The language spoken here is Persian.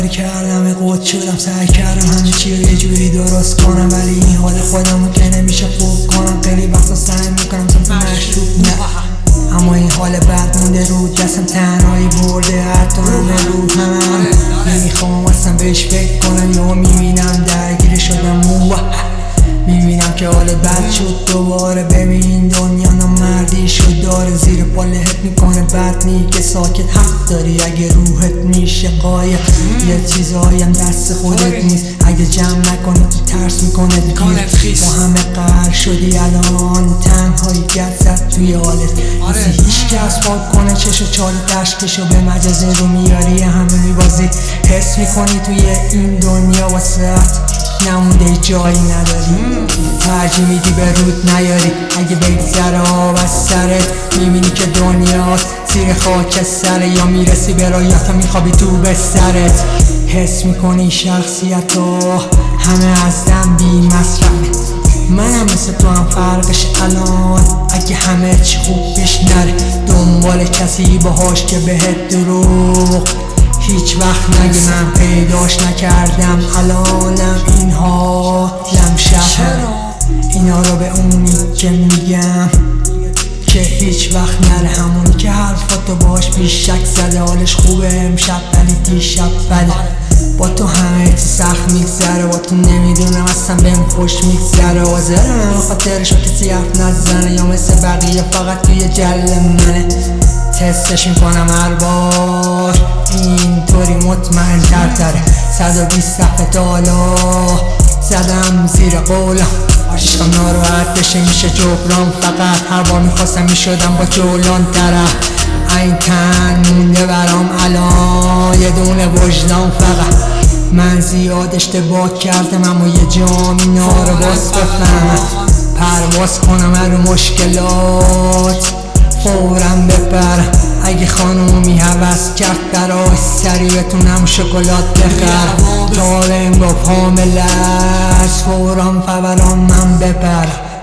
کاری کردم قد شدم، سعی کردم همه چی رو یه جوری درست کنم، ولی این حال خودمو که نمیشه خوب کنم. خیلی وقتا سعی میکنم سمت مشروب نه، اما این حال بد مونده رو دستم، تنهایی برده حتی همه رو همم. نمیخوام اصلا بهش فکر کنم، یا میبینم درگیر شدم میبینم که حالت بد شد دوباره. ببین دنیا نامردی شد داره، زیر پا لهت میکنه بد میگه ساکت، حق داری اگه روحت میشه قایق. یه چیزهایم دست خودت نیست، اگه جمع نکنی تو ترس میکنه دیر. با همه قهر شدی الان، تنهایی گرد زد توی حالت، کسی هیچ که اسباب کنه چشو چال دشتشو به مجاز رو میاری، همه میبازی. حس میکنی توی این دنیا واسه نمونده جایی نداری، ترجیح میدی به رود نیاری. اگه بگذره آب از سرت میبینی که دنیاست زیر خاک سره، یا میرسی به رایت میخوابی تو بسترت. حس میکنی شخصیت همه از دم بی مصرف، منم مثل تو هم فرقش الان. اگه همه چی خوب پیش نره دنبال کسی باهاش که بهت دروغ هیچ وقت نگی من پیداش نکردم، الانم این حالم شهر. اینا رو به اونی که میگم که هیچ وقت نره، همونی که حرفاتو باش بیش شک زده. حالش خوبه امشب ولی دیشب بده، با تو همه چی سخت میگذره، با تو نمیدونم اصلا بهم خوش میگذره. حاضرم خاطرشو کسی حرف نزنه، یا مثل بقیه فقط توی جل منه. تستش میکنم هر بار اینطوری مطمئن تره، 120 صفحه تالا زدم زیر قولم. عشقم ناراحت بشه میشه جبران، فقط هر بار میخواستم میشدم با جولان طرف. این تن مونده برام الان یه دونه وجدان فقط. من زیاد اشتباه کردم اما یه جام اینا رو باز بفهمم، پرواز کنم رو مشکلات فورم بپرم. اگه خانومی هوس کرد براش سری بتونم شکلات بخر، دارم با حاملش فورم فوران من بپرم.